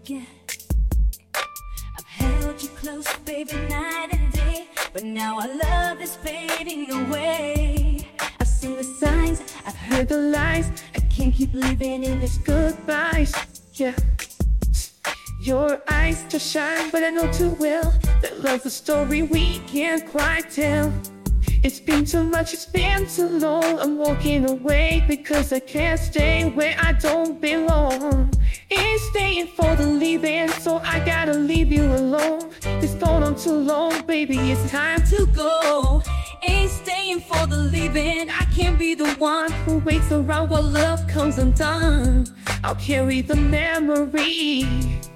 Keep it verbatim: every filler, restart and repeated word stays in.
forget. I've held you close, baby, night and day, but now our love is fading away. I've seen the signs, I've heard the lies. I can't keep living in this Goodbyes, yeah. Your eyes just shine, but I know too well that love's a story we can't quite tell. It's been too much, it's been too long. I'm walking away because I can't stay where I don't belong. Ain't staying for the leaving, so I gotta leave you alone. It's gone on too long, baby, it's time to go. Ain't staying for the leaving. I can't be the one who waits around while love comes undone. I'll carry the memory